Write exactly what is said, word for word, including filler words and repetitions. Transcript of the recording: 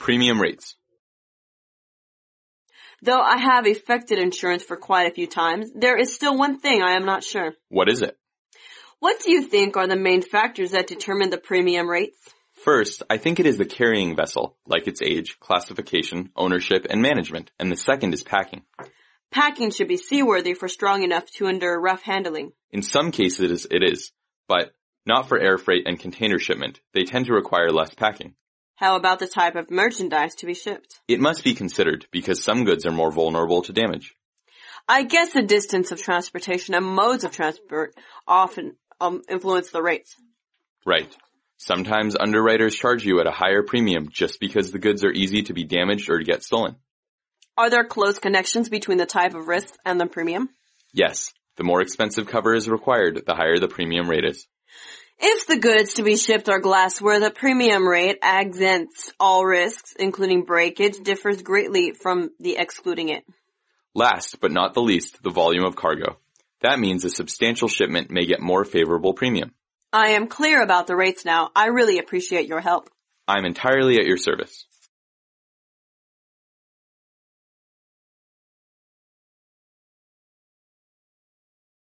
Premium rates. Though I have effected insurance for quite a few times, there is still one thing I am not sure. What is it? What do you think are the main factors that determine the premium rates? First, I think it is the carrying vessel, like its age, classification, ownership, and management, and the second is packing. Packing should be seaworthy for strong enough to endure rough handling. In some cases it is, but not for air freight and container shipment. They tend to require less packing. How about the type of merchandise to be shipped? It must be considered because some goods are more vulnerable to damage. I guess the distance of transportation and modes of transport often um, influence the rates. Right. Sometimes underwriters charge you at a higher premium just because the goods are easy to be damaged or to get stolen. Are there close connections between the type of risk and the premium? Yes. The more expensive cover is required, the higher the premium rate is. If the goods to be shipped are glassware, the premium rate exempts all risks, including breakage, differs greatly from the excluding it. Last, but not the least, the volume of cargo. That means a substantial shipment may get more favorable premium. I am clear about the rates now. I really appreciate your help. I'm entirely at your service.